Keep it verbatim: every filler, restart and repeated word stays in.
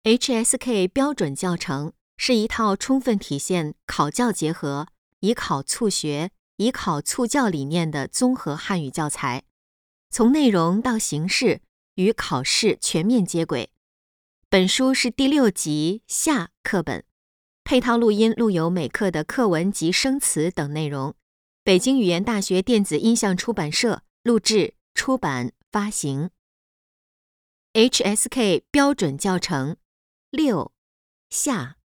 H S K 标准教程是一套充分体现考教结合、以考促学、以考促教理念的综合汉语教材，从内容到形式与考试全面接轨。本书是第六集下课本，配套录音录有每课的课文及生词等内容。北京语言大学电子音像出版社录制、出版、发行。H S K 标准教程六下。